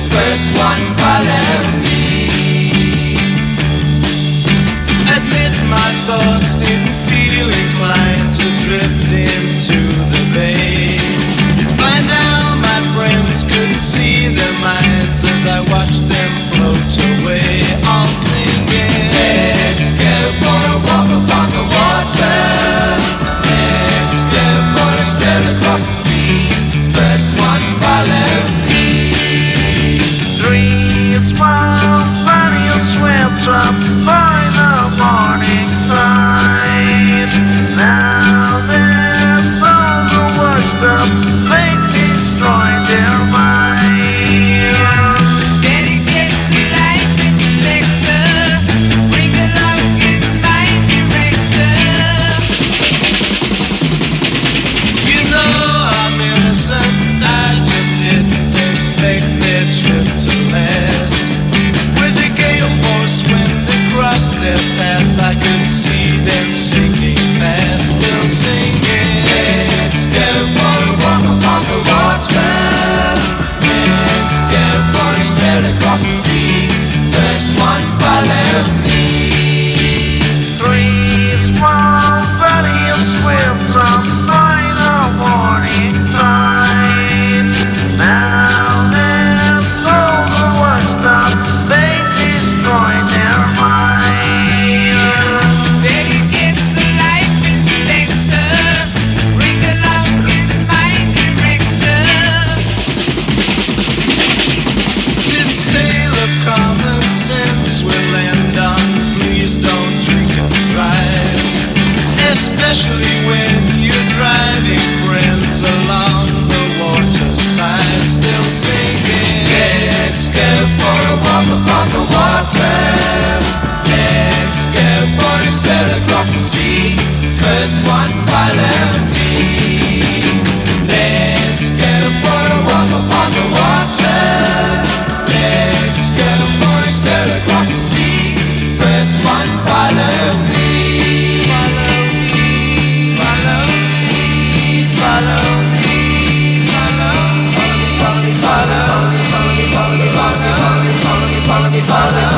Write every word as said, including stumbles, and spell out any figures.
First one follow me. Admit my thoughts didn't feel inclined to drift into the bay. By now my friends couldn't see their minds as I watched them float away, all singing, let's go for a walk upon the water. Let's go for a stroll across the sea. First one follow me. Three small perennial swim drop by the morning tide. Now their souls are washed up, they destroy their minds. Dedicate to life, inspector. Bring along is my director. You know I'm innocent, I just didn't expect their trip to last. With the gale force wind across their path, I could see them sinking fast, still singing. Let's go for a walk upon the water. Let's go for a stroll across the sea. First one follow me. Three small perennial swim drop by the morning tide. Now their souls are washed up, they destroy their minds. Dedicate the life inspector. Bring along is my director. This tale of common sense will end on please don't drink and drive, especially when you're driving friends along the waterside, still singing. Let's go for a walk upon the water. Let's go for a stroll across the sea. First one follow me. Let's go for a walk upon the water. Let's go for a stroll across the sea. First one follow me. Follow me. Follow me. Follow me. Follow. Follow me. Follow me. Follow me. Follow me. Follow me. Follow me. Follow me. Follow me. Follow me. Follow me.